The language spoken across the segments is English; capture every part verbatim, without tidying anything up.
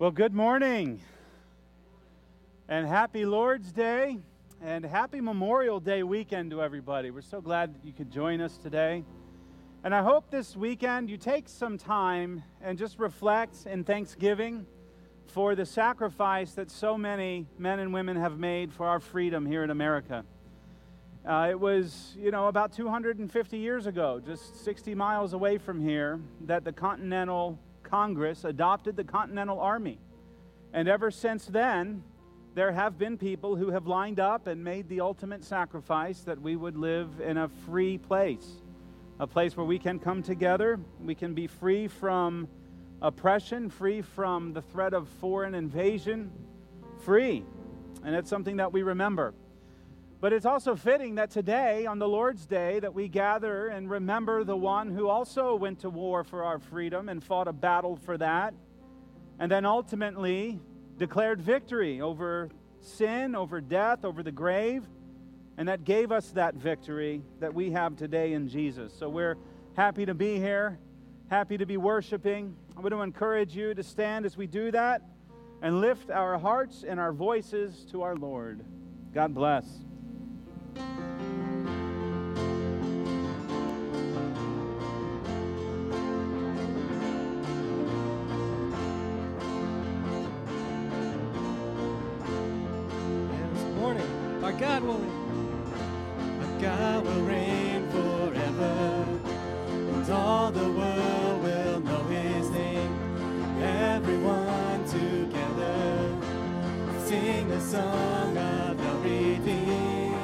Well, good morning, and happy Lord's Day, and happy Memorial Day weekend to everybody. We're so glad that you could join us today. And I hope this weekend you take some time and just reflect in thanksgiving for the sacrifice that so many men and women have made for our freedom here in America. Uh, it was, you know, about two hundred fifty years ago, just sixty miles away from here, that the Continental Congress adopted the Continental Army. And ever since then, there have been people who have lined up and made the ultimate sacrifice that we would live in a free place, a place where we can come together, we can be free from oppression, free from the threat of foreign invasion, free. And it's something that we remember. But it's also fitting that today, on the Lord's Day, that we gather and remember the one who also went to war for our freedom and fought a battle for that, and then ultimately declared victory over sin, over death, over the grave, and that gave us that victory that we have today in Jesus. So we're happy to be here, happy to be worshiping. I want to encourage you to stand as we do that and lift our hearts and our voices to our Lord. God bless. God will reign. Our God will reign forever, and all the world will know His name. Everyone together sing the song of the redeemed.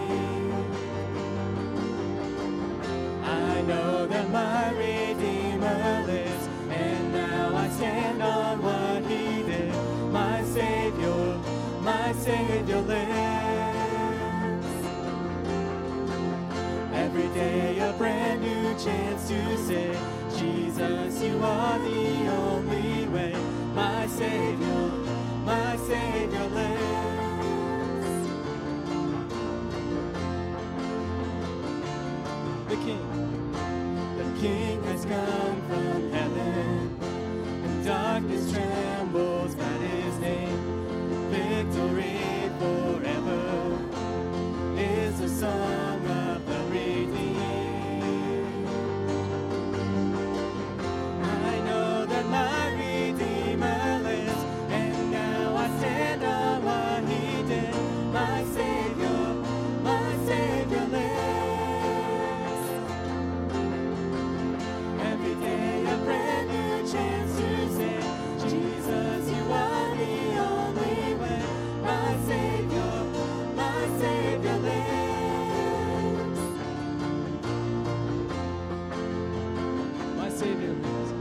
I know that my Redeemer lives, and now I stand on what He did. My Savior, my Savior lives. Every day a brand new chance to say, Jesus, you are the only way. My Savior, my Savior lives. The King, the King has come from heaven, and darkness trembles at His name. Victory forever is the song of the redeemed. I know that my Redeemer lives, and now I stand on what He did. My Savior, my Savior lives. Every day a brand new chance to say, Jesus, you are the only way. My Savior, my Savior lives. Savior lives.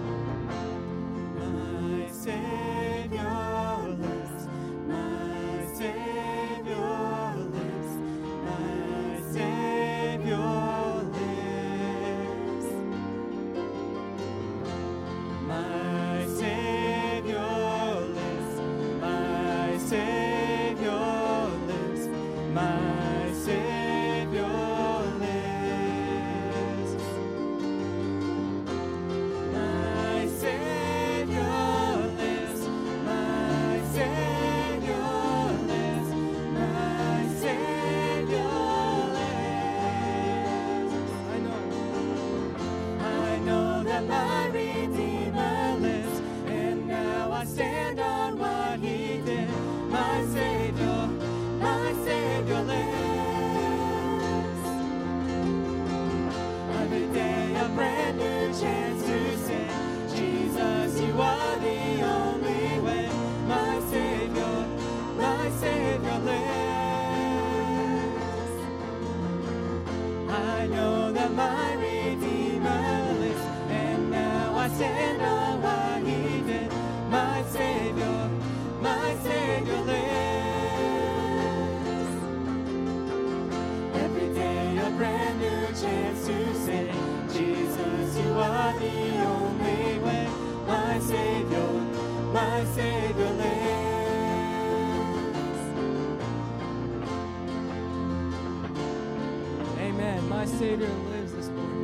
My Savior lives. My Savior lives. My Savior lives. My Savior lives. My Savior lives. My Savior lives. My Savior lives, my Savior lives, my Savior lives. I know, I know that my Redeemer lives, and now I stand on what He did. My Savior, my Savior lives. Every day a brand new chance to say, Jesus, you are the only way. My Savior, my Savior lives. I know that my Redeemer lives, and now I stand on what He did. My Savior, my Savior lives. Every day a brand new chance to say, Jesus, you are the only way. My Savior, my Savior lives. Amen. My Savior lives this morning.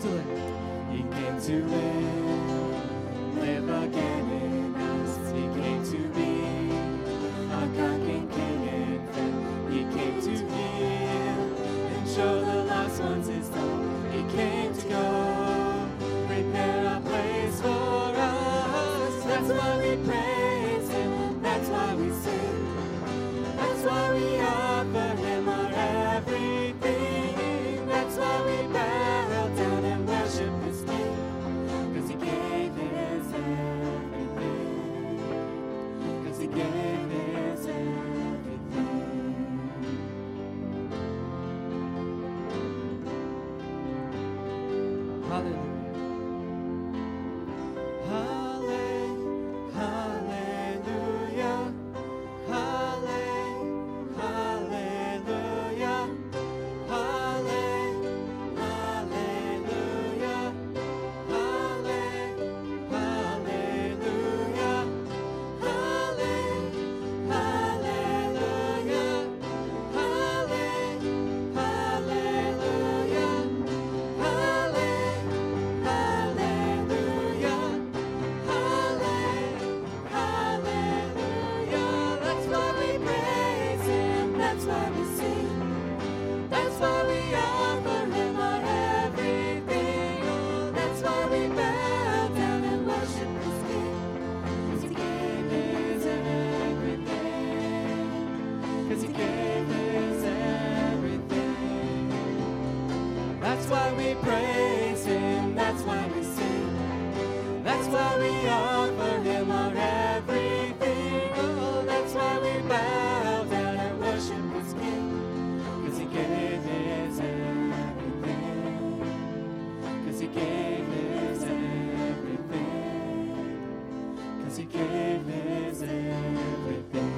to live. He came to live, live again in us. He came to be our conquering King and friend. He came to heal and show the lost ones his love. He came to go, prepare a place for us. That's why we praise him, that's why we sing, that's why we offer him our everything. That's why we bow down and worship his King, 'cause he gave his everything, 'cause he gave his everything. Hallelujah. That's why we praise him, that's why we sing, that's why we offer him our everything. Oh, that's why we bow down and worship his King, 'cause he gave his everything, 'cause he gave his everything, 'cause he gave his everything.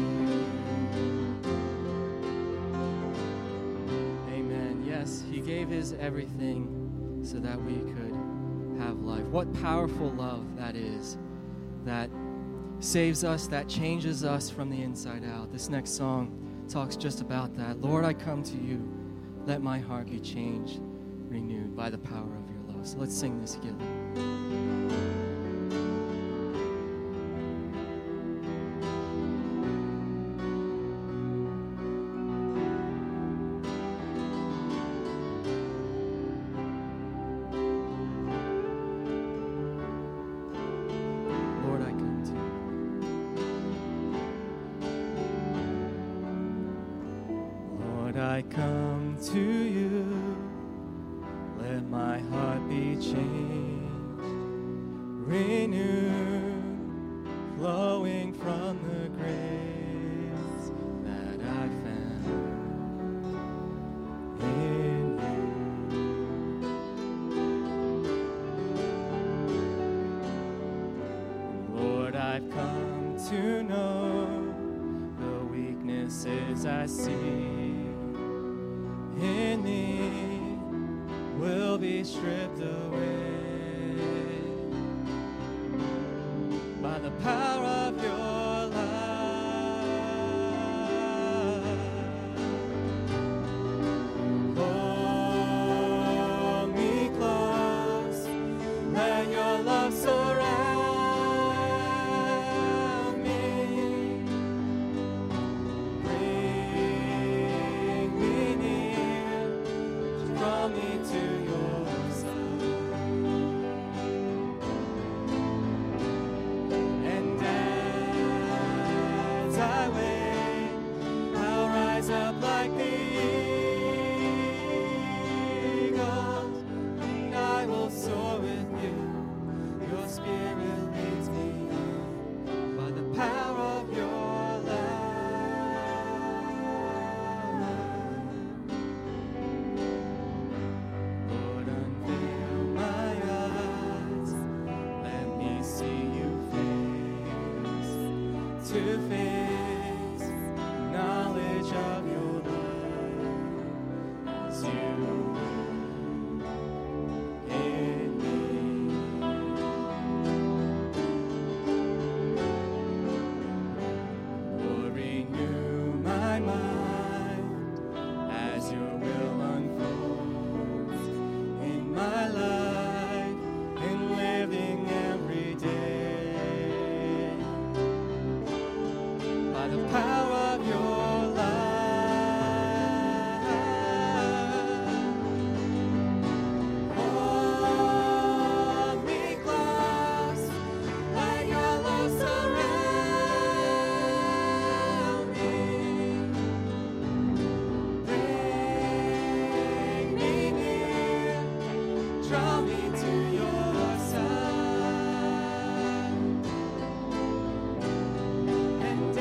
Yes, he gave his everything so that we could have life. What powerful love that is, that saves us, that changes us from the inside out. This next song talks just about that. Lord, I come to you. Let my heart be changed, renewed by the power of your love. So let's sing this together. I come to you, let my heart be changed, renewed, flowing from the grace that I found in you. Lord, I've come to know the weaknesses I see in me will be stripped away by the power of your love. Hold me close, let your love surround me. Bring me near, draw me to your side. And as I wait, I'll rise up like the eagle, and I will soar with you. Your spirit leads me on by the power of your love. Lord, unveil my eyes, let me see you face to face, knowledge of your love as you in me. Lord, renew my mind as your will unfolds in my life. draw me to your side. And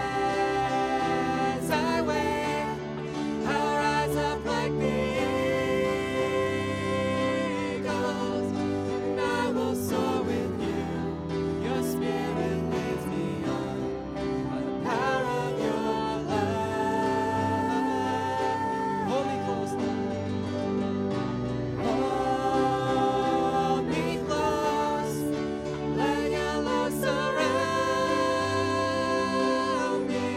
as I wait, I'll rise up like the eagles, and I will soar with you. Your spirit leads me on by the power of your love. Holy Ghost, hold me close. Let your love surround me.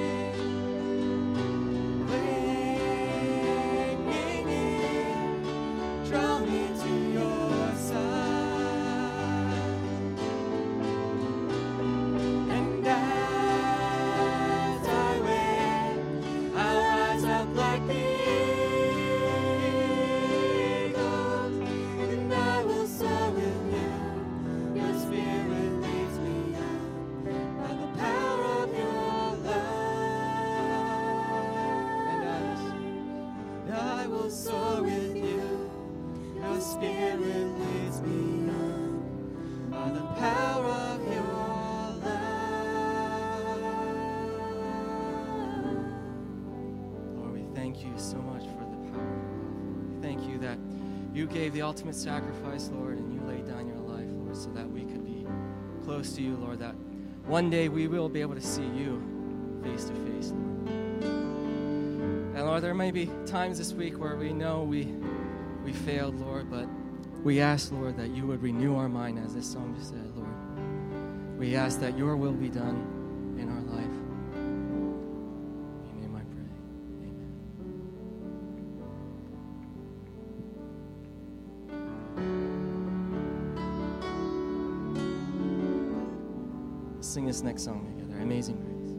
Bring me near, draw me to your side. And as I wait, I'll rise up like the eagles, and I will soar with you. Your spirit leads me on by the power of your love. And I will soar with you. Your spirit leads me on by the power of your love. Lord, we thank you so much for the power of your love. We thank you that you gave the ultimate sacrifice, Lord, and you laid down your life, Lord, so that we could be close to you, Lord, that one day we will be able to see you face to face, Lord. And Lord, there may be times this week where we know we we failed, Lord, but we ask, Lord, that you would renew our mind, as this song just said, Lord. We ask that your will be done in our life. In your name I pray. Amen. Let's sing this next song together, Amazing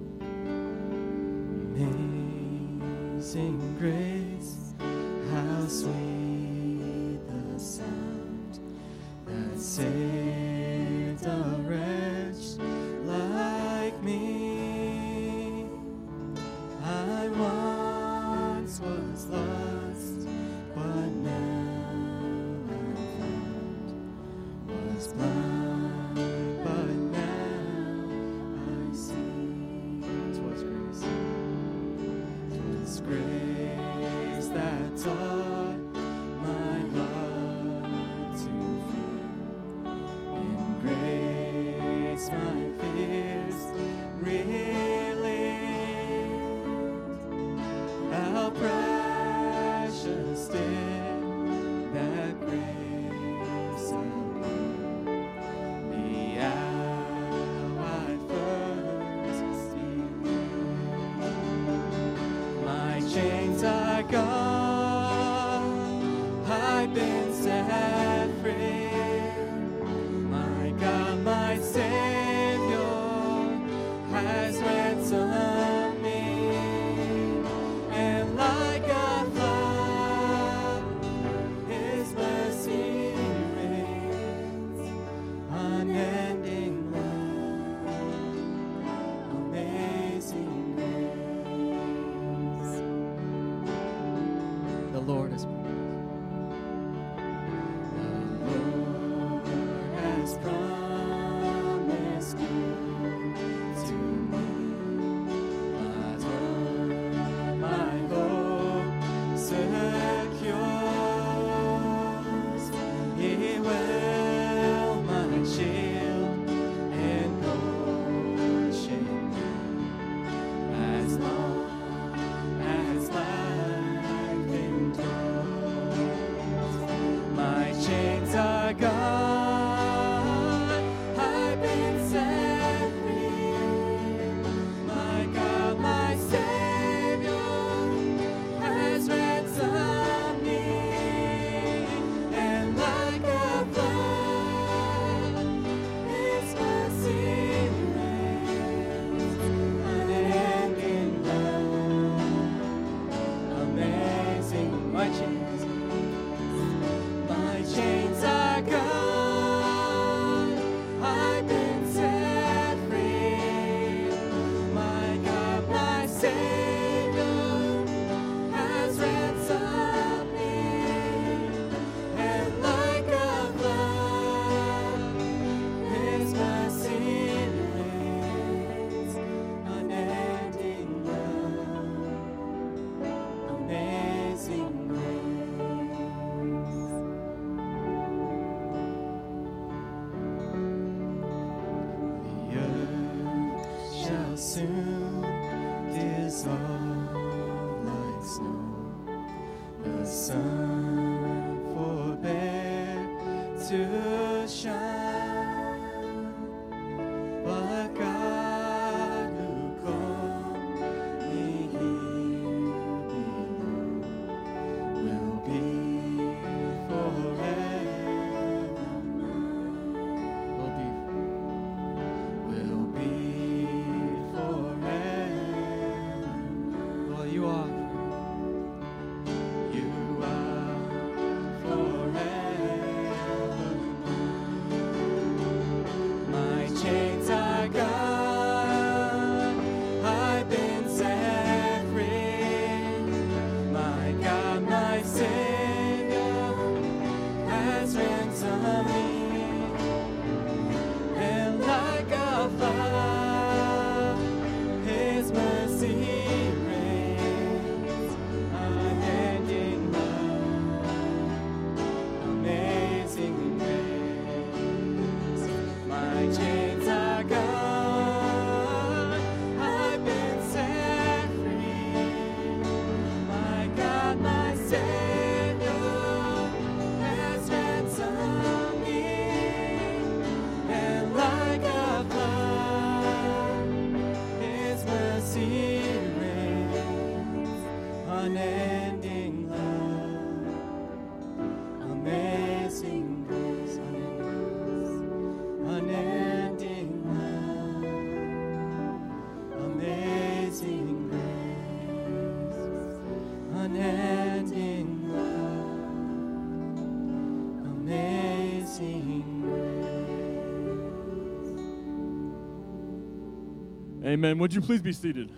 Grace. Amazing grace, how sweet the sound that saved a wretch like me. I once was lost, but now I'm found. Was blind, but now I see. 'Twas grace. 'Twas grace that taught my heart to fear. In grace my fears relieved. How precious did that grace appear the hour I first believed. My chains are gone, I've been set free. My God, my Savior, has ransomed me. And like a flood, His mercy reigns. Unending love, amazing grace. The Lord is promised. The Lord has promised you to me. My heart, my hope secures. He will my shield and portion be. As long as life endures, my chains are gone, I've been set free. My God, my Savior, has ransomed me. And like a flood, His mercy reigns. Unending love, amazing. My chains, my chains are gone. soon dissolve like snow. The sun forbear to shine, but God who called me here below will be forever mine. Will be, will be forever mine. Well, you are. You are forever mine. My chains are gone. I've been set free. My God, my Savior has ransomed me. And like a flood, His mercy reigns, unending love, amazing grace. My chains are gone, I've been set free. My God, my Savior has ransomed me. And like a flood, His mercy reigns, unending love, amazing grace, unending love, amazing grace, unending love, amazing grace. Amen. Would you please be seated?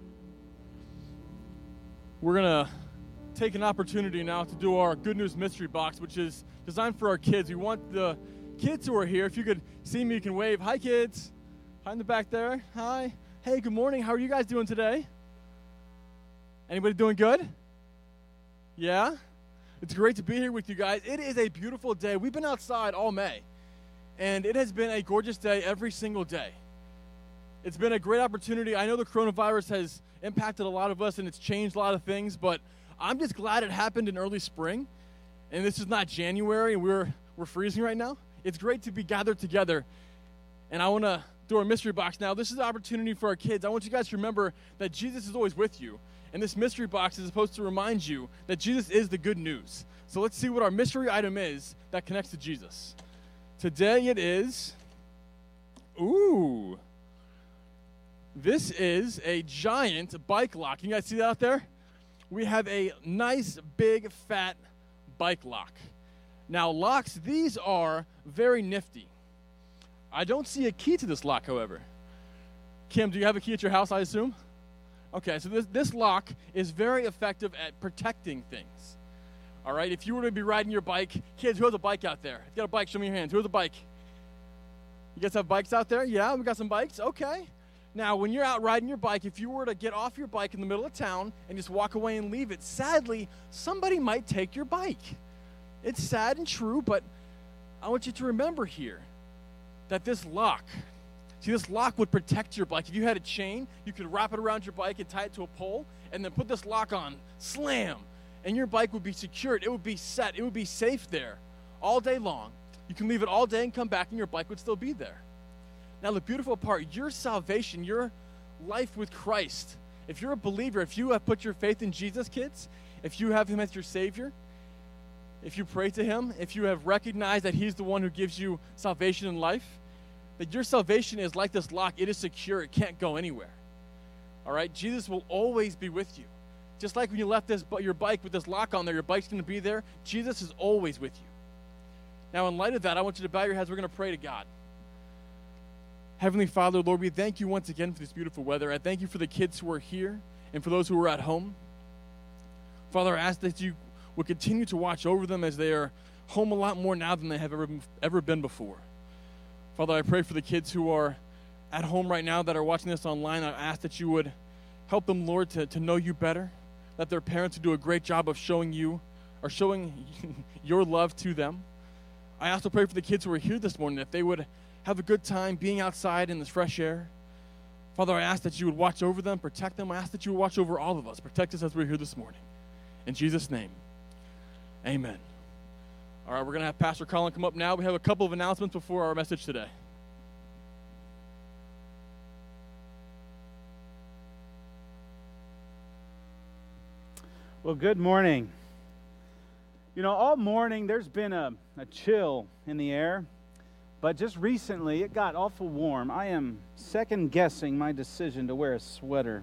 We're going to take an opportunity now to do our Good News Mystery Box, which is designed for our kids. We want the kids who are here, if you could see me, you can wave. Hi, kids. Hi in the back there. Hi. Hey, good morning. How are you guys doing today? Anybody doing good? Yeah? It's great to be here with you guys. It is a beautiful day. We've been outside all May, and it has been a gorgeous day every single day. It's been a great opportunity. I know the coronavirus has impacted a lot of us, and it's changed a lot of things, but I'm just glad it happened in early spring, and this is not January, and we're we're freezing right now. It's great to be gathered together, and I want to do our mystery box now. This is an opportunity for our kids. I want you guys to remember that Jesus is always with you, and this mystery box is supposed to remind you that Jesus is the good news. So let's see what our mystery item is that connects to Jesus. Today it is, ooh, this is a giant bike lock. You guys see that out there? We have a nice, big, fat bike lock. Now, locks, these are very nifty. I don't see a key to this lock, however. Kim, do you have a key at your house, I assume? Okay, so this, this lock is very effective at protecting things. All right, if you were to be riding your bike, kids, who has a bike out there? If you got a bike, show me your hands. Who has a bike? You guys have bikes out there? Yeah, we got some bikes? Okay. Now, when you're out riding your bike, if you were to get off your bike in the middle of town and just walk away and leave it, sadly, somebody might take your bike. It's sad and true, but I want you to remember here that this lock, see, this lock would protect your bike. If you had a chain, you could wrap it around your bike and tie it to a pole and then put this lock on, slam, and your bike would be secured. It would be set. It would be safe there all day long. You can leave it all day and come back, and your bike would still be there. Now, the beautiful part, your salvation, your life with Christ, if you're a believer, if you have put your faith in Jesus, kids, if you have him as your Savior, if you pray to him, if you have recognized that he's the one who gives you salvation in life, that your salvation is like this lock. It is secure. It can't go anywhere. All right? Jesus will always be with you. Just like when you left this, your bike with this lock on there, your bike's going to be there. Jesus is always with you. Now, in light of that, I want you to bow your heads. We're going to pray to God. Heavenly Father, Lord, we thank you once again for this beautiful weather. I thank you for the kids who are here and for those who are at home. Father, I ask that you would continue to watch over them as they are home a lot more now than they have ever, ever been before. Father, I pray for the kids who are at home right now that are watching this online. I ask that you would help them, Lord, to, to know you better, that their parents would do a great job of showing you or showing your love to them. I also pray for the kids who are here this morning, that they would have a good time being outside in this fresh air. Father, I ask that you would watch over them, protect them. I ask that you would watch over all of us. Protect us as we're here this morning. In Jesus' name, amen. All right, we're going to have Pastor Colin come up now. We have a couple of announcements before our message today. Well, good morning. You know, all morning there's been a, a chill in the air, but just recently it got awful warm. I am second guessing my decision to wear a sweater,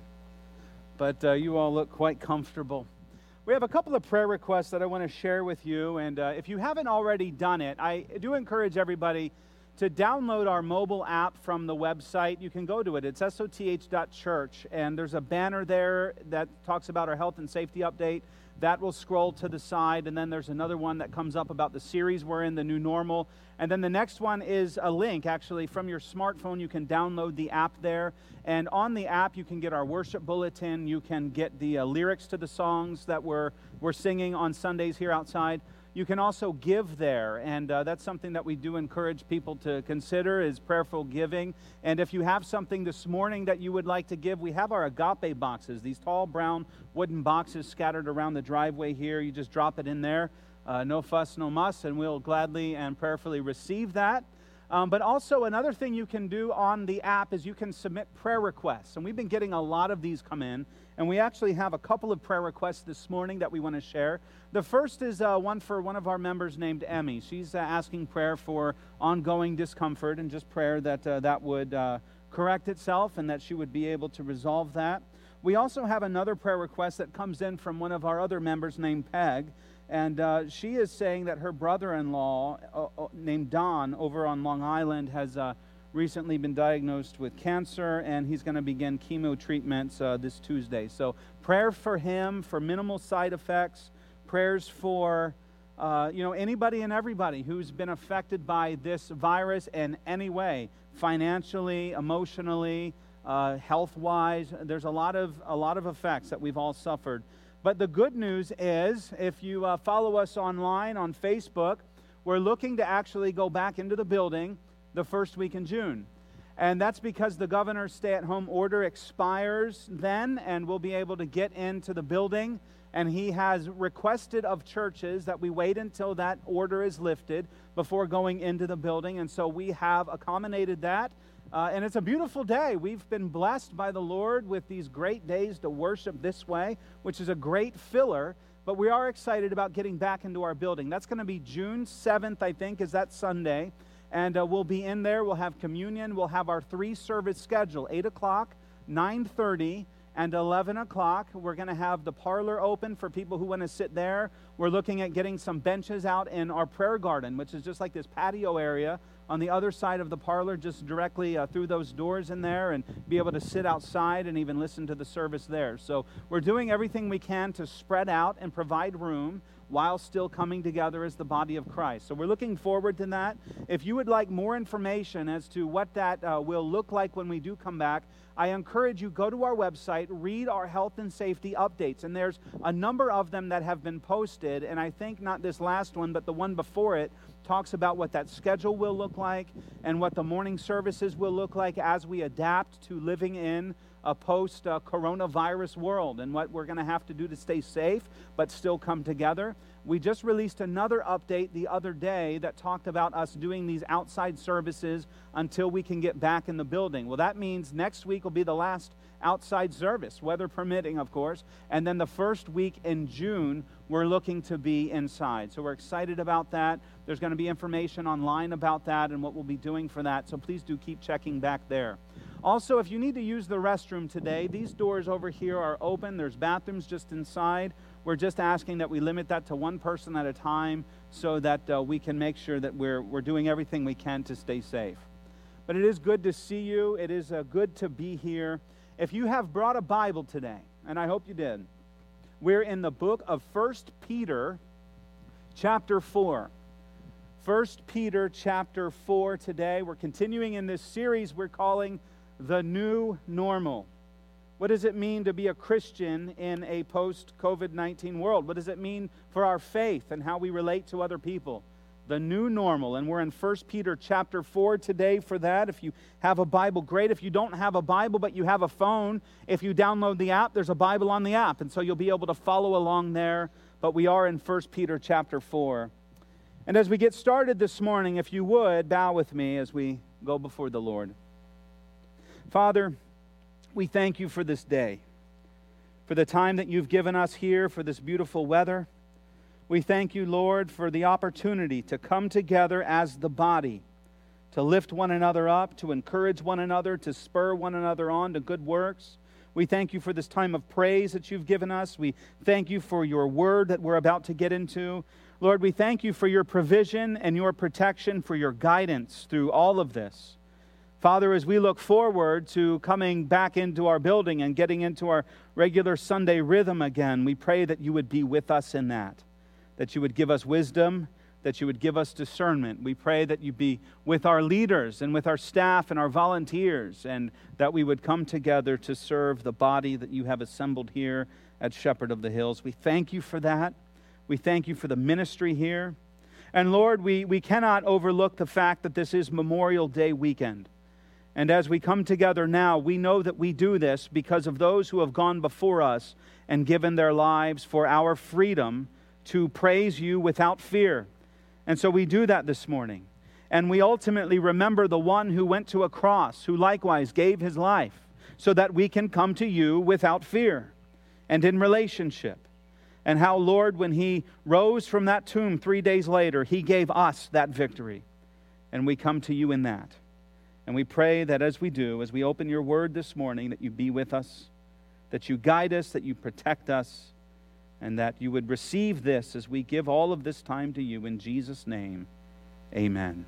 but uh, you all look quite comfortable. We have a couple of prayer requests that I want to share with you, and uh, if you haven't already done it, I do encourage everybody to download our mobile app from the website. You can go to it. It's S O T H dot church, and there's a banner there that talks about our health and safety update. That will scroll to the side, and then there's another one that comes up about the series we're in, the new normal. And then the next one is a link, actually, from your smartphone. You can download the app there, and on the app you can get our worship bulletin. You can get the uh, lyrics to the songs that we're, we're singing on Sundays here outside. You can also give there, and uh, that's something that we do encourage people to consider is prayerful giving. And if you have something this morning that you would like to give, we have our agape boxes, these tall brown wooden boxes scattered around the driveway here. You just drop it in there, uh, no fuss, no muss, and we'll gladly and prayerfully receive that. Um, but also another thing you can do on the app is you can submit prayer requests. And we've been getting a lot of these come in. And we actually have a couple of prayer requests this morning that we want to share. The first is uh, one for one of our members named Emmy. She's uh, asking prayer for ongoing discomfort and just prayer that uh, that would uh, correct itself and that she would be able to resolve that. We also have another prayer request that comes in from one of our other members named Peg. And uh, she is saying that her brother-in-law uh, uh, named Don over on Long Island has uh, recently been diagnosed with cancer, and he's going to begin chemo treatments uh, this Tuesday. So prayer for him, for minimal side effects, prayers for uh, you know anybody and everybody who's been affected by this virus in any way, financially, emotionally, uh, health-wise. There's a lot of a lot of effects that we've all suffered. But the good news is, if you uh, follow us online on Facebook, we're looking to actually go back into the building the first week in June. And that's because the governor's stay-at-home order expires then, and we'll be able to get into the building. And he has requested of churches that we wait until that order is lifted before going into the building. And so we have accommodated that. Uh, and it's a beautiful day. We've been blessed by the Lord with these great days to worship this way, which is a great filler. But we are excited about getting back into our building. That's going to be June seventh, I think, is that Sunday. And uh, we'll be in there. We'll have communion. We'll have our three-service schedule, eight o'clock, nine thirty, and eleven o'clock. We're going to have the parlor open for people who want to sit there. We're looking at getting some benches out in our prayer garden, which is just like this patio area on the other side of the parlor, just directly uh, through those doors in there, and be able to sit outside and even listen to the service there. So we're doing everything we can to spread out and provide room while still coming together as the body of Christ. So we're looking forward to that. If you would like more information as to what that uh, will look like when we do come back, I encourage you, go to our website, read our health and safety updates. And there's a number of them that have been posted, and I think not this last one, but the one before it talks about what that schedule will look like and what the morning services will look like as we adapt to living in a post-coronavirus world and what we're going to have to do to stay safe but still come together. We just released another update the other day that talked about us doing these outside services until we can get back in the building. Well, that means next week will be the last outside service, weather permitting, of course, and then the first week in June, we're looking to be inside. So we're excited about that. There's going to be information online about that and what we'll be doing for that, so please do keep checking back there. Also, if you need to use the restroom today, these doors over here are open. There's bathrooms just inside. We're just asking that we limit that to one person at a time so that uh, we can make sure that we're, we're doing everything we can to stay safe. But it is good to see you. It is uh, good to be here. If you have brought a Bible today, and I hope you did, we're in the book of First Peter chapter four. First Peter chapter four today. We're continuing in this series we're calling The New Normal. What does it mean to be a Christian in a post-COVID nineteen world? What does it mean for our faith and how we relate to other people? the new normal. And we're in First Peter chapter four today for that. If you have a Bible, great. If you don't have a Bible but you have a phone, if you download the app, there's a Bible on the app. And so you'll be able to follow along there. But we are in First Peter chapter four. And as we get started this morning, if you would, bow with me as we go before the Lord. Father, we thank you for this day, for the time that you've given us here, for this beautiful weather. We thank you, Lord, for the opportunity to come together as the body, to lift one another up, to encourage one another, to spur one another on to good works. We thank you for this time of praise that you've given us. We thank you for your word that we're about to get into. Lord, we thank you for your provision and your protection, for your guidance through all of this. Father, as we look forward to coming back into our building and getting into our regular Sunday rhythm again, we pray that you would be with us in that, that you would give us wisdom, that you would give us discernment. We pray that you be with our leaders and with our staff and our volunteers, and that we would come together to serve the body that you have assembled here at Shepherd of the Hills. We thank you for that. We thank you for the ministry here. And Lord, we, we cannot overlook the fact that this is Memorial Day weekend. And as we come together now, we know that we do this because of those who have gone before us and given their lives for our freedom to praise you without fear. And so we do that this morning. And we ultimately remember the one who went to a cross, who likewise gave his life, so that we can come to you without fear and in relationship. And how, Lord, when he rose from that tomb three days later, he gave us that victory. And we come to you in that. And we pray that as we do, as we open your word this morning, that you be with us, that you guide us, that you protect us, and that you would receive this as we give all of this time to you. In Jesus' name, amen.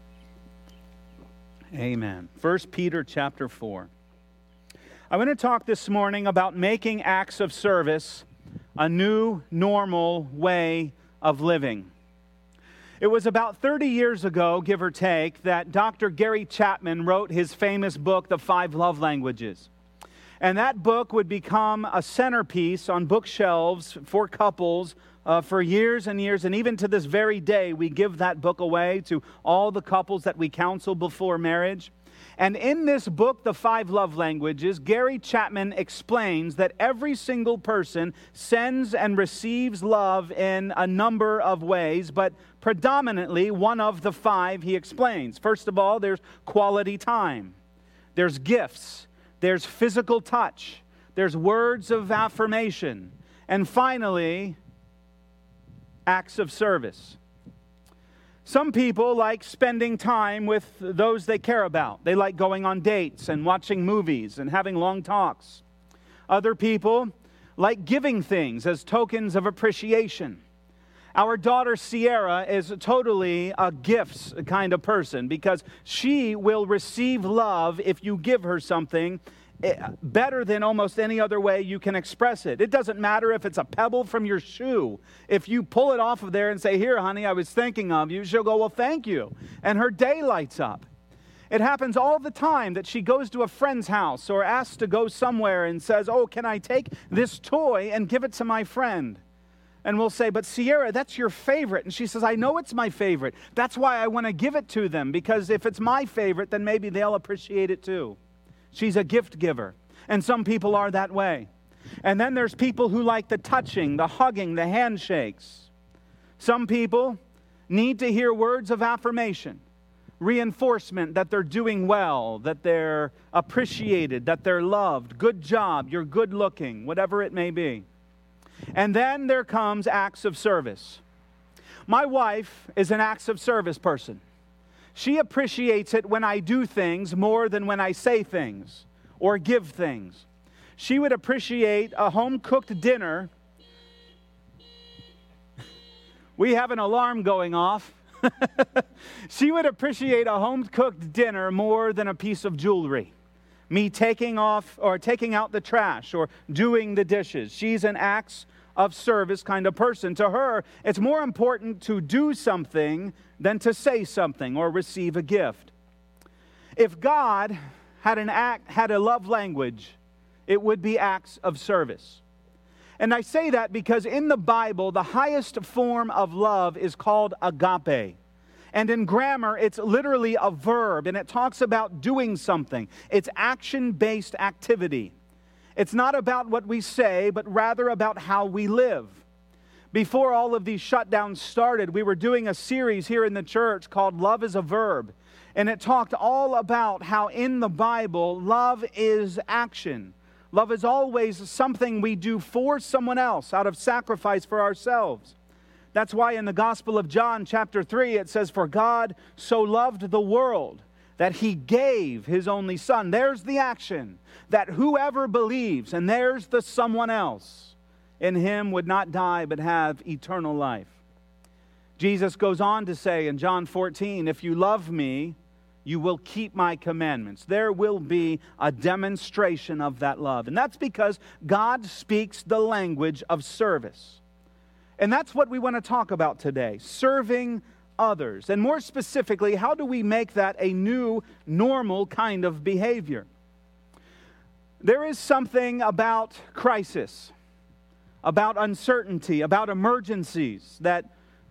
Amen. First Peter chapter four. I want to talk this morning about making acts of service a new, normal way of living. It was about thirty years ago, give or take, that Doctor Gary Chapman wrote his famous book, The Five Love Languages. And that book would become a centerpiece on bookshelves for couples uh, for years and years. And even to this very day, we give that book away to all the couples that we counsel before marriage. And in this book, The Five Love Languages, Gary Chapman explains that every single person sends and receives love in a number of ways, but predominantly one of the five he explains. First of all, there's quality time. There's gifts. There's physical touch. There's words of affirmation. And finally, acts of service. Some people like spending time with those they care about. They like going on dates and watching movies and having long talks. Other people like giving things as tokens of appreciation. Our daughter Sierra is totally a gifts kind of person because she will receive love if you give her something better than almost any other way you can express it. It doesn't matter if it's a pebble from your shoe. If you pull it off of there and say, "Here, honey, I was thinking of you," she'll go, "Well, thank you." And her day lights up. It happens all the time that she goes to a friend's house or asks to go somewhere and says, "Oh, can I take this toy and give it to my friend?" And we'll say, "But Sierra, that's your favorite." And she says, "I know it's my favorite. That's why I want to give it to them, because if it's my favorite, then maybe they'll appreciate it too." She's a gift giver. And some people are that way. And then there's people who like the touching, the hugging, the handshakes. Some people need to hear words of affirmation, reinforcement that they're doing well, that they're appreciated, that they're loved. Good job, you're good looking, whatever it may be. And then there comes acts of service. My wife is an acts of service person. She appreciates it when I do things more than when I say things or give things. She would appreciate a home-cooked dinner. We have an alarm going off. She would appreciate a home-cooked dinner more than a piece of jewelry. Me taking off or taking out the trash or doing the dishes. She's an acts of service kind of person. To her, it's more important to do something than to say something or receive a gift. If God had an act, had a love language, it would be acts of service. And I say that because in the Bible, the highest form of love is called agape. And in grammar, it's literally a verb, and it talks about doing something. It's action-based activity. It's not about what we say, but rather about how we live. Before all of these shutdowns started, we were doing a series here in the church called Love is a Verb. And it talked all about how in the Bible, love is action. Love is always something we do for someone else out of sacrifice for ourselves. That's why in the Gospel of John, chapter three, it says, "For God so loved the world that He gave His only Son." There's the action, that whoever believes, and there's the someone else, in Him would not die but have eternal life. Jesus goes on to say in John fourteen, "If you love me, you will keep my commandments." There will be a demonstration of that love. And that's because God speaks the language of service. And that's what we want to talk about today, serving others. And more specifically, how do we make that a new, normal kind of behavior? There is something about crisis, about uncertainty, about emergencies that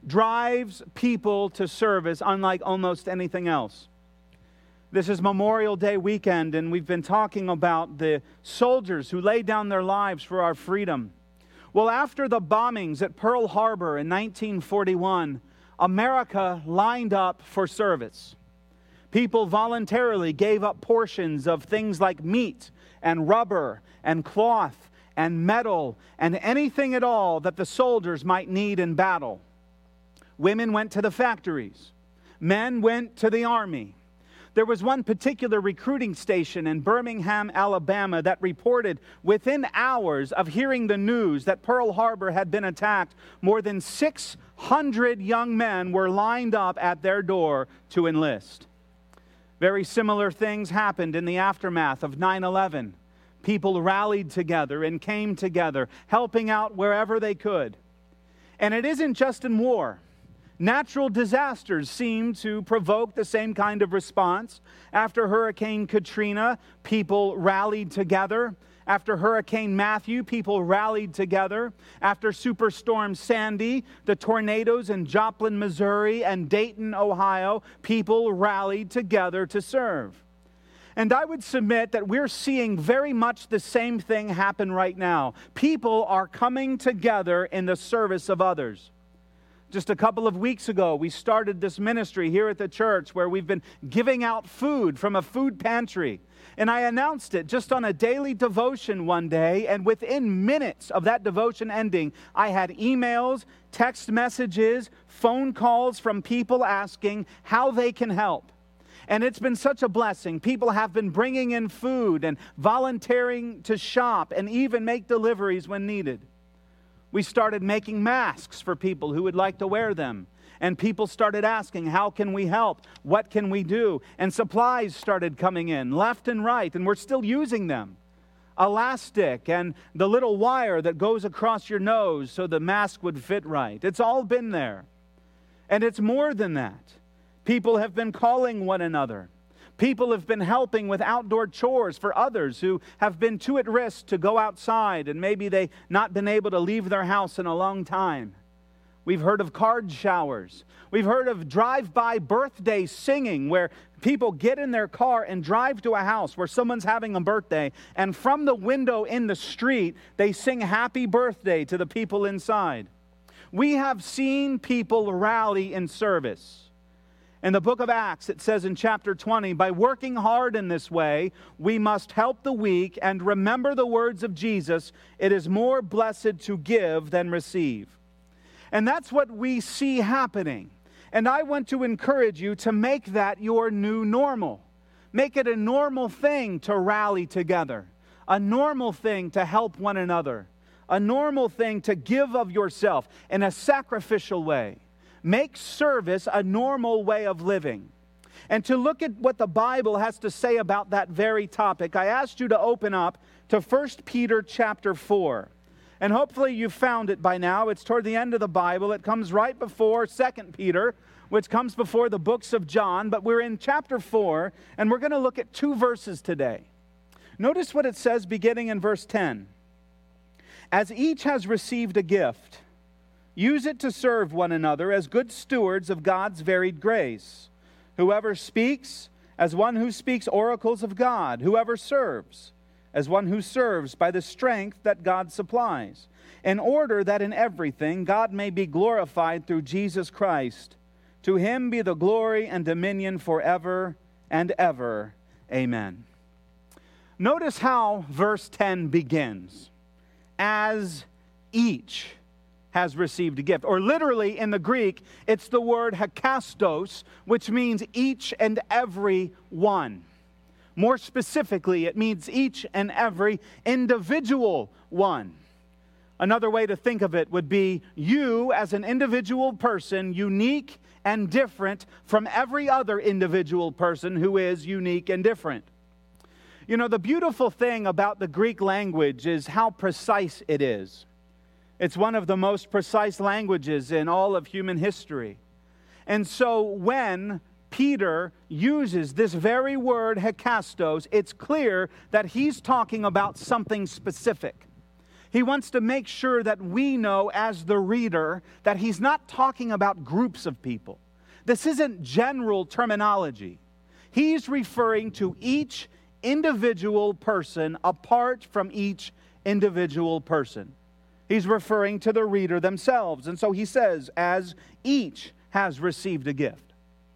drives people to service unlike almost anything else. This is Memorial Day weekend, and we've been talking about the soldiers who laid down their lives for our freedom. Well, after the bombings at Pearl Harbor in nineteen forty-one, America lined up for service. People voluntarily gave up portions of things like meat and rubber and cloth and metal and anything at all that the soldiers might need in battle. Women went to the factories. Men went to the army. There was one particular recruiting station in Birmingham, Alabama, that reported within hours of hearing the news that Pearl Harbor had been attacked, more than six hundred young men were lined up at their door to enlist. Very similar things happened in the aftermath of nine eleven. People rallied together and came together, helping out wherever they could. And it isn't just in war. Natural disasters seem to provoke the same kind of response. After Hurricane Katrina, people rallied together. After Hurricane Matthew, people rallied together. After Superstorm Sandy, the tornadoes in Joplin, Missouri, and Dayton, Ohio, people rallied together to serve. And I would submit that we're seeing very much the same thing happen right now. People are coming together in the service of others. Just a couple of weeks ago, we started this ministry here at the church where we've been giving out food from a food pantry. And I announced it just on a daily devotion one day, and within minutes of that devotion ending, I had emails, text messages, phone calls from people asking how they can help. And it's been such a blessing. People have been bringing in food and volunteering to shop and even make deliveries when needed. We started making masks for people who would like to wear them. And people started asking, how can we help? What can we do? And supplies started coming in left and right, and we're still using them. Elastic and the little wire that goes across your nose so the mask would fit right. It's all been there. And it's more than that. People have been calling one another. People have been helping with outdoor chores for others who have been too at risk to go outside, and maybe they've not been able to leave their house in a long time. We've heard of card showers. We've heard of drive-by birthday singing, where people get in their car and drive to a house where someone's having a birthday, and from the window in the street, they sing happy birthday to the people inside. We have seen people rally in service. In the book of Acts, it says in chapter twenty, by working hard in this way, we must help the weak and remember the words of Jesus, it is more blessed to give than receive. And that's what we see happening. And I want to encourage you to make that your new normal. Make it a normal thing to rally together, a normal thing to help one another, a normal thing to give of yourself in a sacrificial way. Make service a normal way of living. And to look at what the Bible has to say about that very topic, I asked you to open up to First Peter chapter four. And hopefully you found it by now. It's toward the end of the Bible. It comes right before Second Peter, which comes before the books of John. But we're in chapter four, and we're going to look at two verses today. Notice what it says beginning in verse ten. As each has received a gift, Use it to serve one another as good stewards of God's varied grace. Whoever speaks, as one who speaks oracles of God. Whoever serves, as one who serves by the strength that God supplies, in order that in everything God may be glorified through Jesus Christ. To him be the glory and dominion forever and ever. Amen. Notice how verse ten begins. As each has received a gift. Or literally in the Greek, it's the word hekastos, which means each and every one. More specifically, it means each and every individual one. Another way to think of it would be you as an individual person, unique and different from every other individual person who is unique and different. You know, the beautiful thing about the Greek language is how precise it is. It's one of the most precise languages in all of human history. And so when Peter uses this very word hekastos, it's clear that he's talking about something specific. He wants to make sure that we know as the reader that he's not talking about groups of people. This isn't general terminology. He's referring to each individual person apart from each individual person. He's referring to the reader themselves. And so he says, as each has received a gift.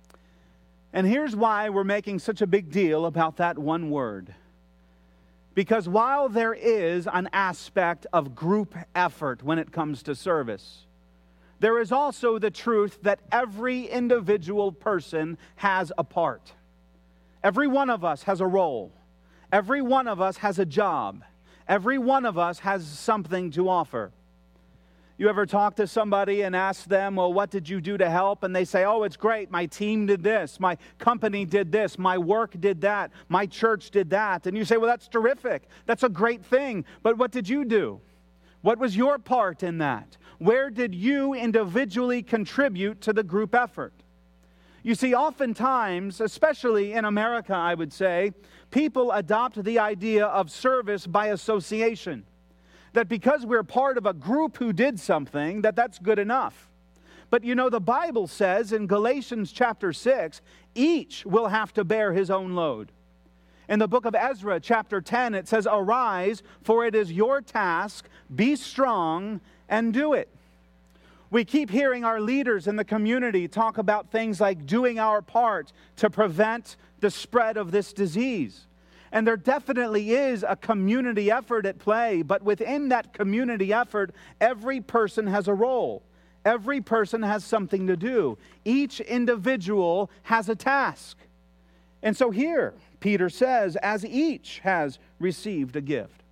And here's why we're making such a big deal about that one word. Because while there is an aspect of group effort when it comes to service, there is also the truth that every individual person has a part. Every one of us has a role. Every one of us has a job. Every one of us has something to offer. You ever talk to somebody and ask them, well, what did you do to help? And they say, oh, it's great. My team did this. My company did this. My work did that. My church did that. And you say, well, that's terrific. That's a great thing. But what did you do? What was your part in that? Where did you individually contribute to the group effort? You see, oftentimes, especially in America, I would say, people adopt the idea of service by association. That because we're part of a group who did something, that that's good enough. But you know, the Bible says in Galatians chapter six, each will have to bear his own load. In the book of Ezra chapter ten, it says, arise, for it is your task, be strong, and do it. We keep hearing our leaders in the community talk about things like doing our part to prevent the spread of this disease. And there definitely is a community effort at play, but within that community effort, every person has a role. Every person has something to do. Each individual has a task. And so here, Peter says, as each has received a gift.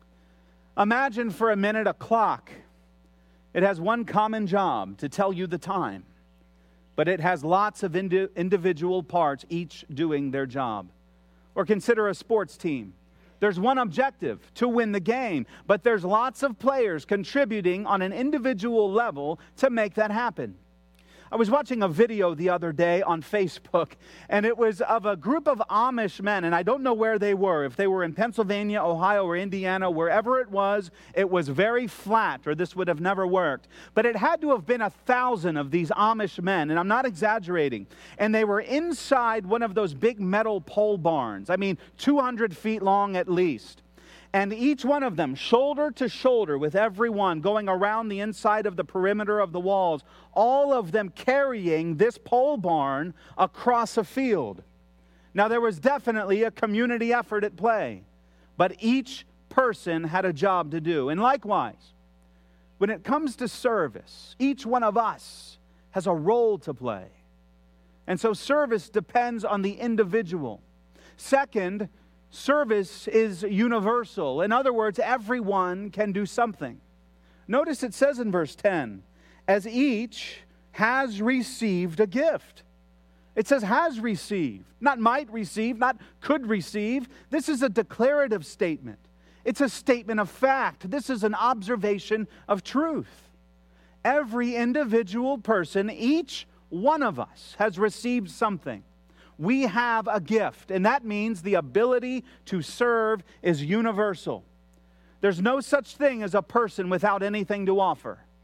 Imagine for a minute a clock. It has one common job, to tell you the time. But it has lots of indi- individual parts, each doing their job. Or consider a sports team. There's one objective, to win the game, but there's lots of players contributing on an individual level to make that happen. I was watching a video the other day on Facebook, and it was of a group of Amish men, and I don't know where they were. If they were in Pennsylvania, Ohio, or Indiana, wherever it was, it was very flat, or this would have never worked. But it had to have been a thousand of these Amish men, and I'm not exaggerating. And they were inside one of those big metal pole barns. I mean, two hundred feet long at least. And each one of them, shoulder to shoulder with everyone, going around the inside of the perimeter of the walls, all of them carrying this pole barn across a field. Now, there was definitely a community effort at play, but each person had a job to do. And likewise, when it comes to service, each one of us has a role to play. And so service depends on the individual. Second, service is universal. In other words, everyone can do something. Notice it says in verse ten, as each has received a gift. It says has received, not might receive, not could receive. This is a declarative statement. It's a statement of fact. This is an observation of truth. Every individual person, each one of us has received something. We have a gift, and that means the ability to serve is universal. There's no such thing as a person without anything to offer.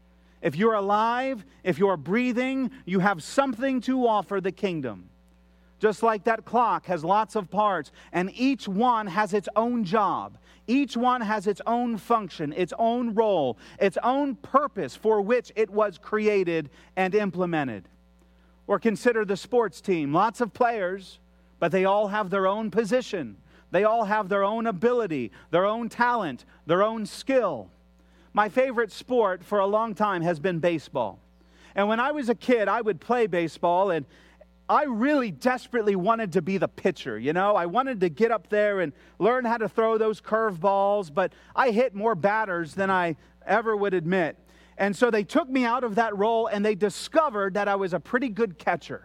If you're alive, if you're breathing, you have something to offer the kingdom. Just like that clock has lots of parts, and each one has its own job. Each one has its own function, its own role, its own purpose for which it was created and implemented. Or consider the sports team. Lots of players, but they all have their own position. They all have their own ability, their own talent, their own skill. My favorite sport for a long time has been baseball. And when I was a kid, I would play baseball, and I really desperately wanted to be the pitcher, you know. I wanted to get up there and learn how to throw those curveballs, but I hit more batters than I ever would admit. And so they took me out of that role, and they discovered that I was a pretty good catcher.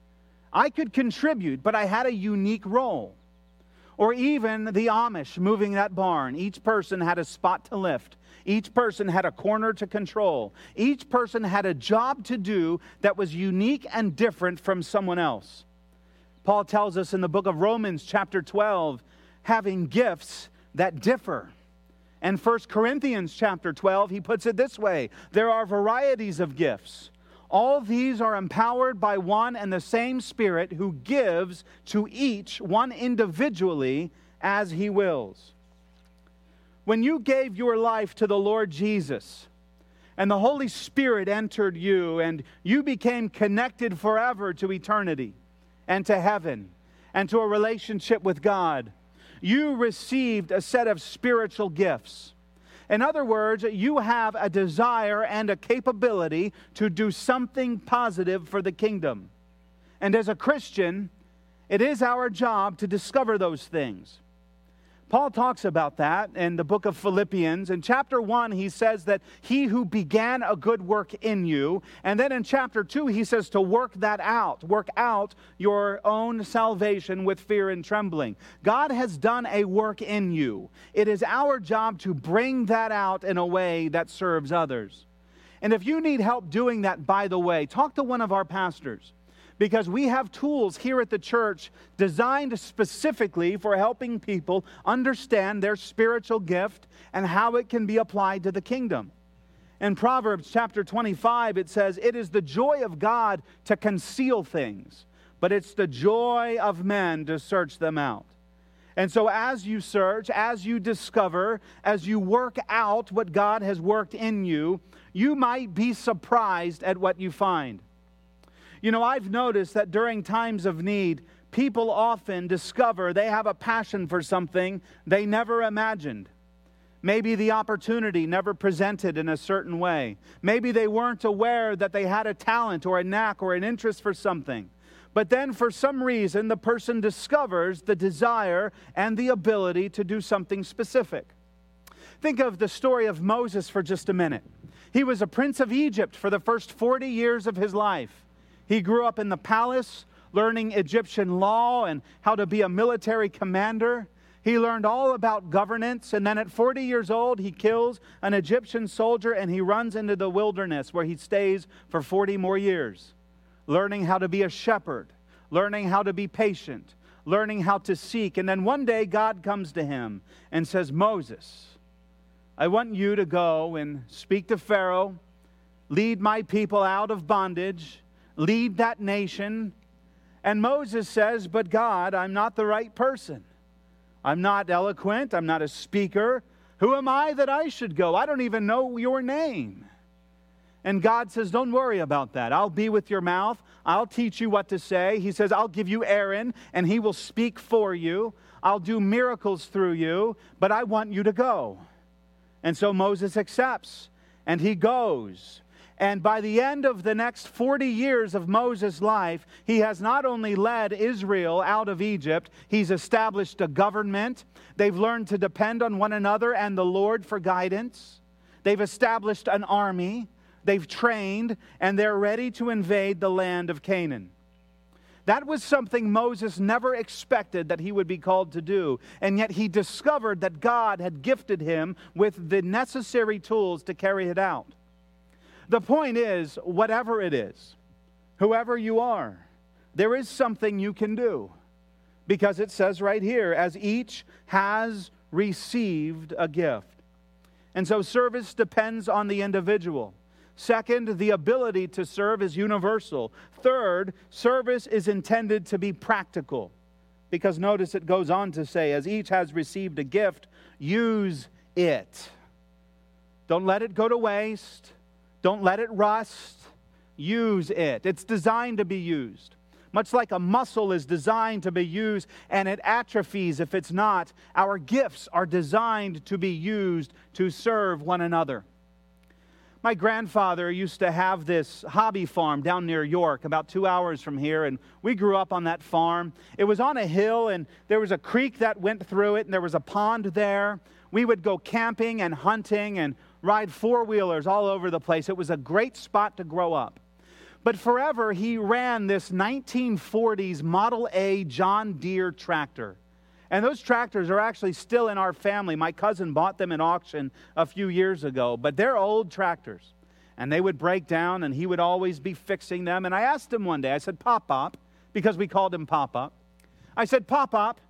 I could contribute, but I had a unique role. Or even the Amish moving that barn. Each person had a spot to lift. Each person had a corner to control. Each person had a job to do that was unique and different from someone else. Paul tells us in the book of Romans chapter twelve, having gifts that differ. And First Corinthians chapter twelve, he puts it this way: there are varieties of gifts. All these are empowered by one and the same Spirit, who gives to each one individually as he wills. When you gave your life to the Lord Jesus, and the Holy Spirit entered you, and you became connected forever to eternity, and to heaven, and to a relationship with God, you received a set of spiritual gifts. In other words, you have a desire and a capability to do something positive for the kingdom. And as a Christian, it is our job to discover those things. Paul talks about that in the book of Philippians. In chapter one, he says that he who began a good work in you. And then in chapter two, he says to work that out. Work out your own salvation with fear and trembling. God has done a work in you. It is our job to bring that out in a way that serves others. And if you need help doing that, by the way, talk to one of our pastors. Because we have tools here at the church designed specifically for helping people understand their spiritual gift and how it can be applied to the kingdom. In Proverbs chapter twenty-five, it says, "It is the joy of God to conceal things, but it's the joy of men to search them out." And so as you search, as you discover, as you work out what God has worked in you, you might be surprised at what you find. You know, I've noticed that during times of need, people often discover they have a passion for something they never imagined. Maybe the opportunity never presented in a certain way. Maybe they weren't aware that they had a talent or a knack or an interest for something. But then for some reason, the person discovers the desire and the ability to do something specific. Think of the story of Moses for just a minute. He was a prince of Egypt for the first forty years of his life. He grew up in the palace, learning Egyptian law and how to be a military commander. He learned all about governance, and then at forty years old, he kills an Egyptian soldier and he runs into the wilderness where he stays for forty more years, learning how to be a shepherd, learning how to be patient, learning how to seek. And then one day God comes to him and says, "Moses, I want you to go and speak to Pharaoh, lead my people out of bondage, lead that nation." And Moses says, "But God, I'm not the right person. I'm not eloquent. I'm not a speaker. Who am I that I should go? I don't even know your name." And God says, "Don't worry about that. I'll be with your mouth. I'll teach you what to say." He says, "I'll give you Aaron, and he will speak for you. I'll do miracles through you, but I want you to go." And so Moses accepts, and he goes. And by the end of the next forty years of Moses' life, he has not only led Israel out of Egypt, he's established a government. They've learned to depend on one another and the Lord for guidance. They've established an army. They've trained, and they're ready to invade the land of Canaan. That was something Moses never expected that he would be called to do. And yet he discovered that God had gifted him with the necessary tools to carry it out. The point is, whatever it is, whoever you are, there is something you can do. Because it says right here, as each has received a gift. And so service depends on the individual. Second, the ability to serve is universal. Third, service is intended to be practical. Because notice it goes on to say, as each has received a gift, use it. Don't let it go to waste. Don't let it rust. Use it. It's designed to be used. Much like a muscle is designed to be used and it atrophies if it's not, our gifts are designed to be used to serve one another. My grandfather used to have this hobby farm down near York, about two hours from here, and we grew up on that farm. It was on a hill, and there was a creek that went through it, and there was a pond there. We would go camping and hunting and ride four-wheelers all over the place. It was a great spot to grow up. But forever, he ran this nineteen forties Model A John Deere tractor. And those tractors are actually still in our family. My cousin bought them at auction a few years ago, but they're old tractors. And they would break down, and he would always be fixing them. And I asked him one day, I said, Pop-Pop, because we called him Pop-Pop. I said, Pop-Pop,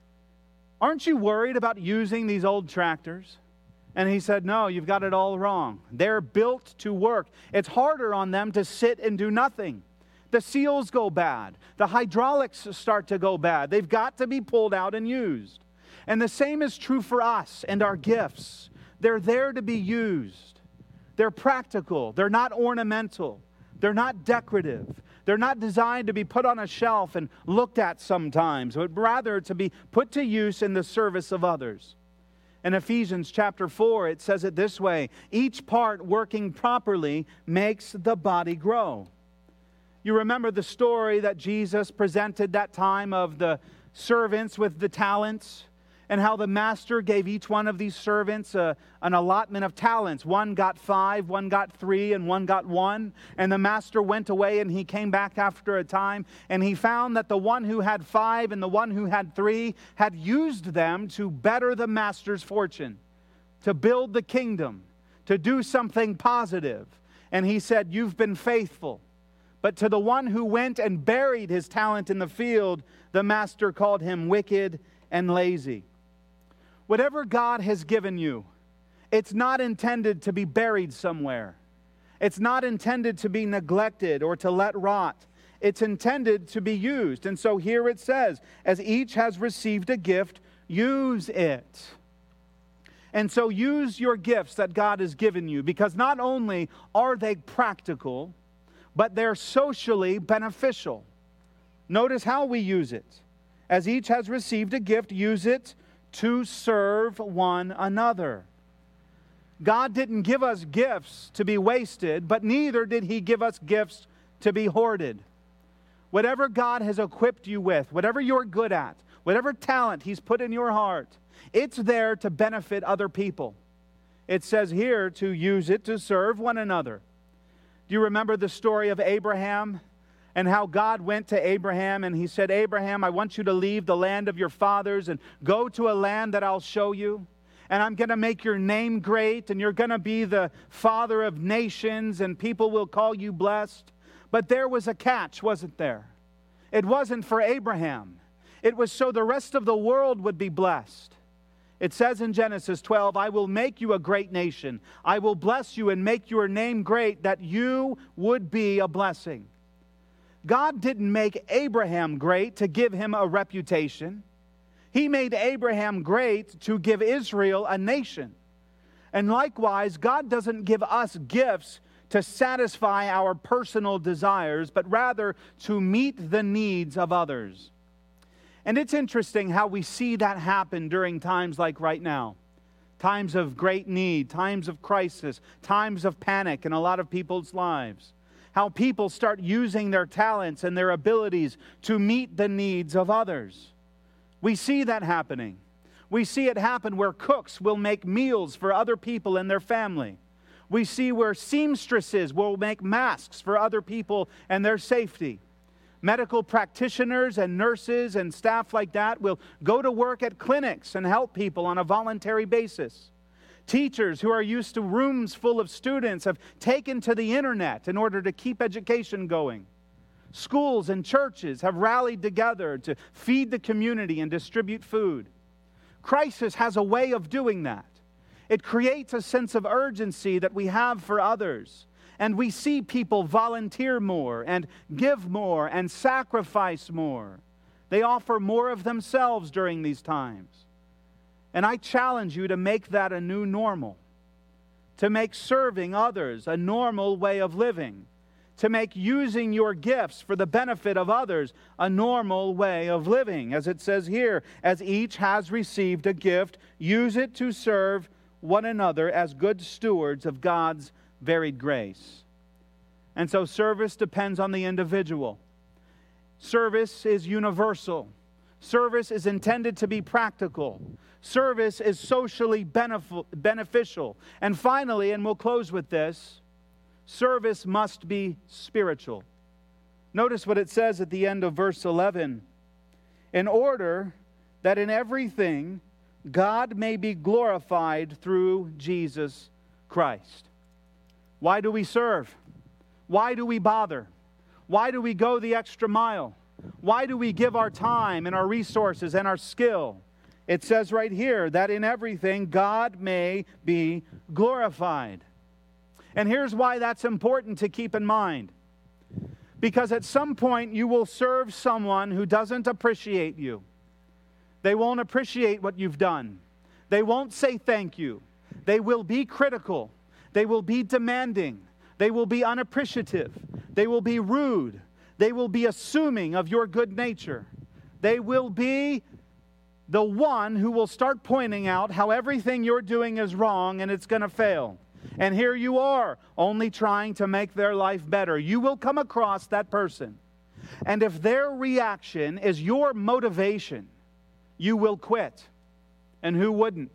aren't you worried about using these old tractors? And he said, no, you've got it all wrong. They're built to work. It's harder on them to sit and do nothing. The seals go bad. The hydraulics start to go bad. They've got to be pulled out and used. And the same is true for us and our gifts. They're there to be used. They're practical. They're not ornamental. They're not decorative. They're not designed to be put on a shelf and looked at sometimes, but rather to be put to use in the service of others. In Ephesians chapter four, it says it this way, each part working properly makes the body grow. You remember the story that Jesus presented that time of the servants with the talents and how the master gave each one of these servants a, an allotment of talents. One got five, one got three, and one got one. And the master went away and he came back after a time and he found that the one who had five and the one who had three had used them to better the master's fortune, to build the kingdom, to do something positive. And he said, you've been faithful. But to the one who went and buried his talent in the field, the master called him wicked and lazy. Whatever God has given you, it's not intended to be buried somewhere. It's not intended to be neglected or to let rot. It's intended to be used. And so here it says, as each has received a gift, use it. And so use your gifts that God has given you, because not only are they practical, but they're socially beneficial. Notice how we use it. As each has received a gift, use it to serve one another. God didn't give us gifts to be wasted, but neither did He give us gifts to be hoarded. Whatever God has equipped you with, whatever you're good at, whatever talent He's put in your heart, it's there to benefit other people. It says here to use it to serve one another. Do you remember the story of Abraham and how God went to Abraham and He said, Abraham, I want you to leave the land of your fathers and go to a land that I'll show you. And I'm going to make your name great and you're going to be the father of nations and people will call you blessed. But there was a catch, wasn't there? It wasn't for Abraham. It was so the rest of the world would be blessed. It says in Genesis twelve, I will make you a great nation. I will bless you and make your name great, that you would be a blessing. God didn't make Abraham great to give him a reputation. He made Abraham great to give Israel a nation. And likewise, God doesn't give us gifts to satisfy our personal desires, but rather to meet the needs of others. And it's interesting how we see that happen during times like right now. Times of great need, times of crisis, times of panic in a lot of people's lives. How people start using their talents and their abilities to meet the needs of others. We see that happening. We see it happen where cooks will make meals for other people and their family. We see where seamstresses will make masks for other people and their safety. Medical practitioners and nurses and staff like that will go to work at clinics and help people on a voluntary basis. Teachers who are used to rooms full of students have taken to the internet in order to keep education going. Schools and churches have rallied together to feed the community and distribute food. Crisis has a way of doing that. It creates a sense of urgency that we have for others. And we see people volunteer more and give more and sacrifice more. They offer more of themselves during these times. And I challenge you to make that a new normal, to make serving others a normal way of living, to make using your gifts for the benefit of others a normal way of living. As it says here, as each has received a gift, use it to serve one another as good stewards of God's varied grace. And so service depends on the individual. Service is universal. Service is intended to be practical. Service is socially benef- beneficial. And finally, and we'll close with this, service must be spiritual. Notice what it says at the end of verse eleven. In order that in everything God may be glorified through Jesus Christ. Why do we serve? Why do we bother? Why do we go the extra mile? Why do we give our time and our resources and our skill? It says right here that in everything God may be glorified. And here's why that's important to keep in mind. Because at some point you will serve someone who doesn't appreciate you. They won't appreciate what you've done. They won't say thank you. They will be critical. They will be demanding. They will be unappreciative. They will be rude. They will be assuming of your good nature. They will be the one who will start pointing out how everything you're doing is wrong and it's going to fail. And here you are, only trying to make their life better. You will come across that person. And if their reaction is your motivation, you will quit. And who wouldn't?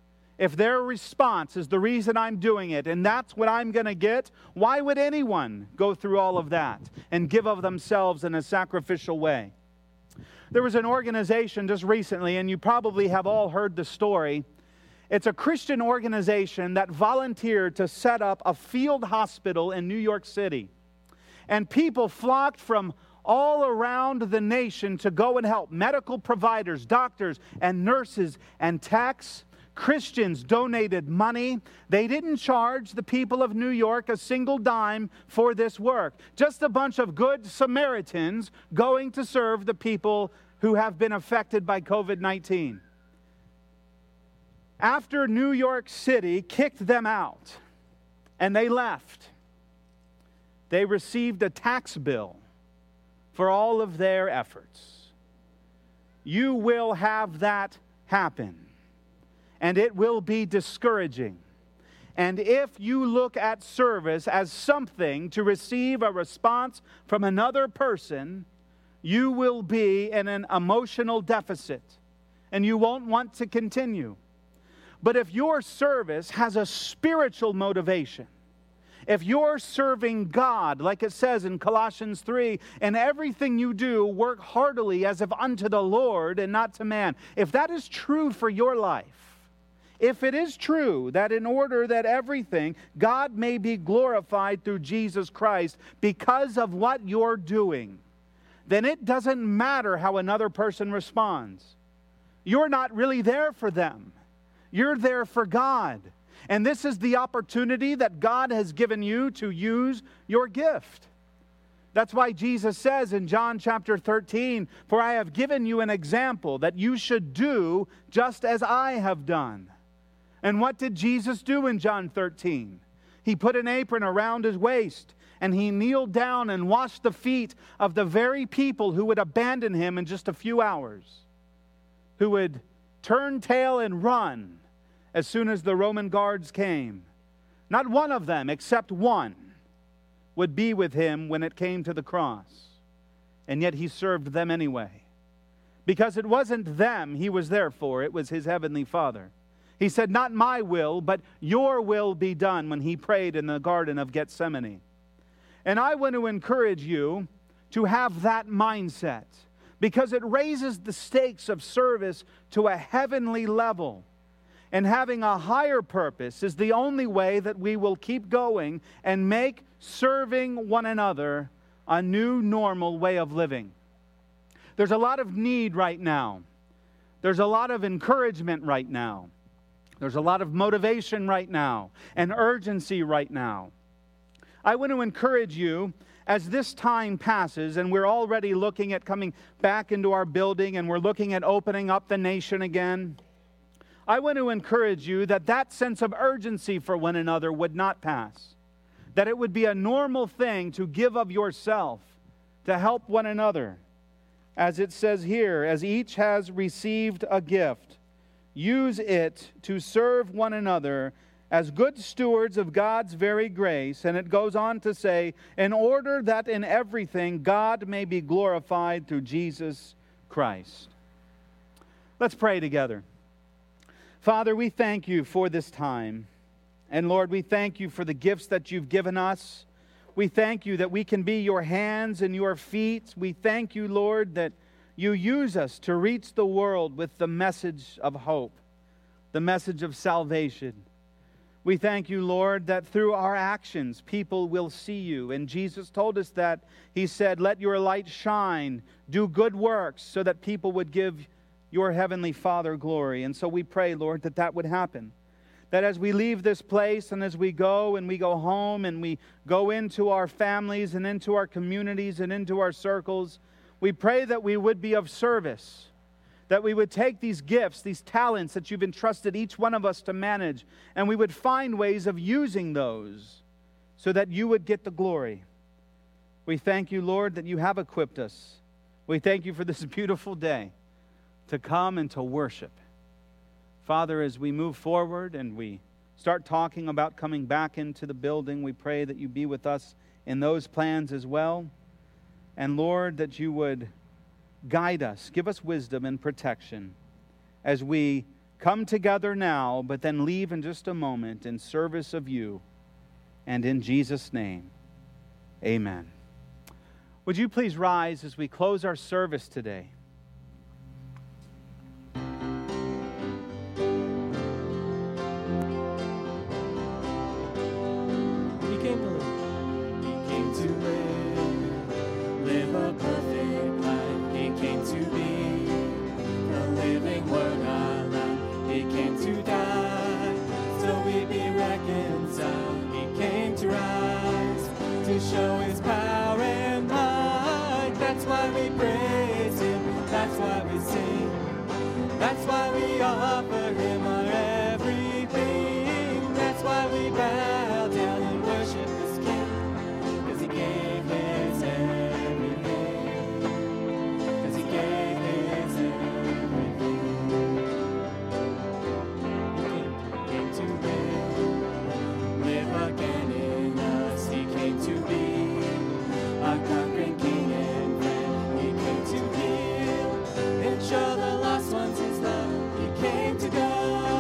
If their response is the reason I'm doing it, and that's what I'm going to get, why would anyone go through all of that and give of themselves in a sacrificial way? There was an organization just recently, and you probably have all heard the story. It's a Christian organization that volunteered to set up a field hospital in New York City. And people flocked from all around the nation to go and help. Medical providers, doctors, and nurses, and techs. Christians donated money. They didn't charge the people of New York a single dime for this work. Just a bunch of good Samaritans going to serve the people who have been affected by covid nineteen. After New York City kicked them out and they left, they received a tax bill for all of their efforts. You will have that happen. And it will be discouraging. And if you look at service as something to receive a response from another person, you will be in an emotional deficit. And you won't want to continue. But if your service has a spiritual motivation, if you're serving God, like it says in Colossians three, in everything you do, work heartily as if unto the Lord and not to man. If that is true for your life, if it is true that in order that everything, God may be glorified through Jesus Christ because of what you're doing, then it doesn't matter how another person responds. You're not really there for them. You're there for God. And this is the opportunity that God has given you to use your gift. That's why Jesus says in John chapter thirteen, "For I have given you an example that you should do just as I have done." And what did Jesus do in John thirteen? He put an apron around his waist, and he kneeled down and washed the feet of the very people who would abandon him in just a few hours, who would turn tail and run as soon as the Roman guards came. Not one of them, except one, would be with him when it came to the cross. And yet he served them anyway. Because it wasn't them he was there for, it was his heavenly Father. He said, "Not my will, but your will be done," when he prayed in the Garden of Gethsemane. And I want to encourage you to have that mindset, because it raises the stakes of service to a heavenly level. And having a higher purpose is the only way that we will keep going and make serving one another a new normal way of living. There's a lot of need right now. There's a lot of encouragement right now. There's a lot of motivation right now and urgency right now. I want to encourage you as this time passes and we're already looking at coming back into our building and we're looking at opening up the nation again. I want to encourage you that that sense of urgency for one another would not pass. That it would be a normal thing to give of yourself to help one another. As it says here, as each has received a gift, use it to serve one another as good stewards of God's very grace. And it goes on to say, in order that in everything God may be glorified through Jesus Christ. Let's pray together. Father, we thank you for this time. And Lord, we thank you for the gifts that you've given us. We thank you that we can be your hands and your feet. We thank you, Lord, that you use us to reach the world with the message of hope, the message of salvation. We thank you, Lord, that through our actions, people will see you. And Jesus told us that. He said, let your light shine, do good works, so that people would give your heavenly Father glory. And so we pray, Lord, that that would happen. That as we leave this place and as we go and we go home and we go into our families and into our communities and into our circles, we pray that we would be of service. That we would take these gifts, these talents that you've entrusted each one of us to manage, and we would find ways of using those so that you would get the glory. We thank you, Lord, that you have equipped us. We thank you for this beautiful day to come and to worship. Father, as we move forward and we start talking about coming back into the building, we pray that you be with us in those plans as well. And Lord, that you would guide us, give us wisdom and protection as we come together now, but then leave in just a moment in service of you. And in Jesus' name, amen. Would you please rise as we close our service today? Show his power and might. That's why we praise him. That's why we sing. That's why we offer him our everything. That's why we bow down and worship this King. Because he gave his everything. Because he gave his everything. He came, came to live, live again in us. He came to be our conquering King and friend. He came to heal and show the lost ones his love. He came to go.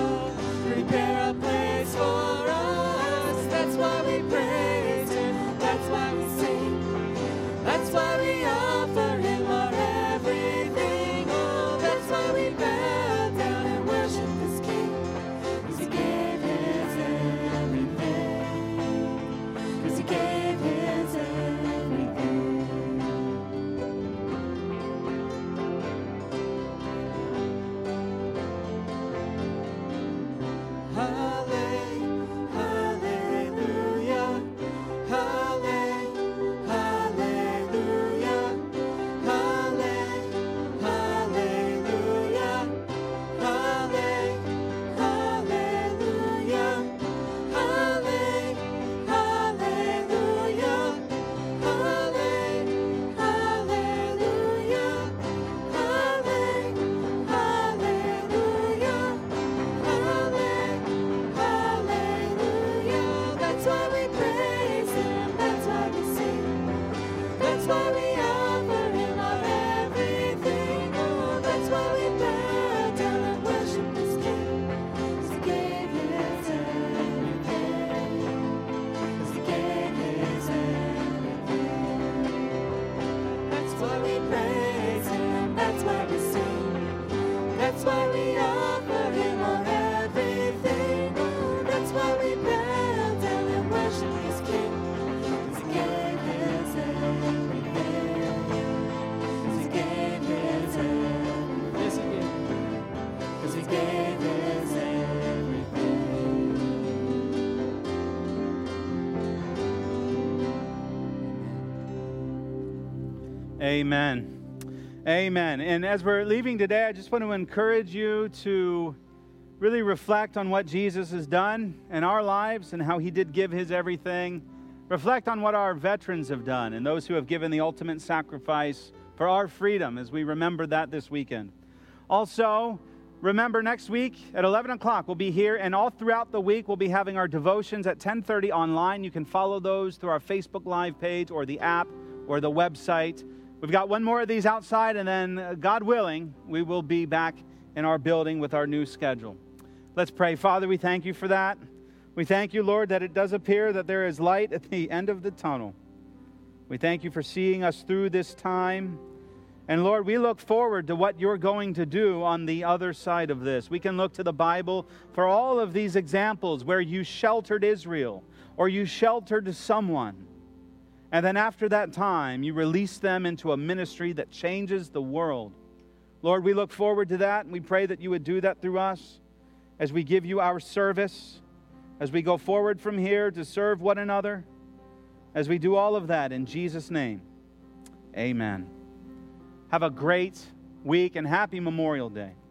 Amen. Amen. And as we're leaving today, I just want to encourage you to really reflect on what Jesus has done in our lives and how he did give his everything. Reflect on what our veterans have done and those who have given the ultimate sacrifice for our freedom as we remember that this weekend. Also, remember next week at eleven o'clock we'll be here, and all throughout the week we'll be having our devotions at ten thirty online. You can follow those through our Facebook Live page or the app or the website. We've got one more of these outside, and then, uh, God willing, we will be back in our building with our new schedule. Let's pray. Father, we thank you for that. We thank you, Lord, that it does appear that there is light at the end of the tunnel. We thank you for seeing us through this time. And Lord, we look forward to what you're going to do on the other side of this. We can look to the Bible for all of these examples where you sheltered Israel or you sheltered someone. And then after that time, you release them into a ministry that changes the world. Lord, we look forward to that, and we pray that you would do that through us as we give you our service, as we go forward from here to serve one another, as we do all of that in Jesus' name. Amen. Have a great week and happy Memorial Day.